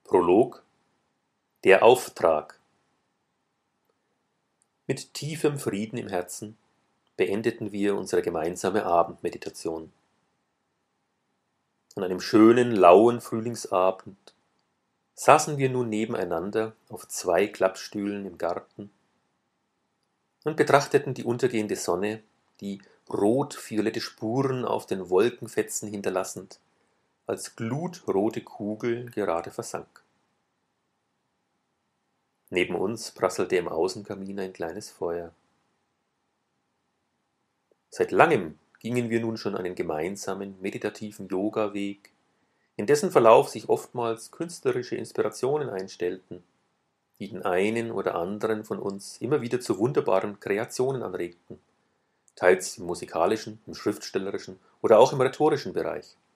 Prolog: Der Auftrag. Mit tiefem Frieden im Herzen beendeten wir unsere gemeinsame Abendmeditation. An einem schönen, lauen Frühlingsabend saßen wir nun nebeneinander auf 2 Klappstühlen im Garten und betrachteten die untergehende Sonne, die rot-violette Spuren auf den Wolkenfetzen hinterlassend, als glutrote Kugel gerade versank. Neben uns prasselte im Außenkamin ein kleines Feuer. Seit langem gingen wir nun schon einen gemeinsamen meditativen Yoga-Weg, in dessen Verlauf sich oftmals künstlerische Inspirationen einstellten, die den einen oder anderen von uns immer wieder zu wunderbaren Kreationen anregten, teils im musikalischen, im schriftstellerischen oder auch im rhetorischen Bereich.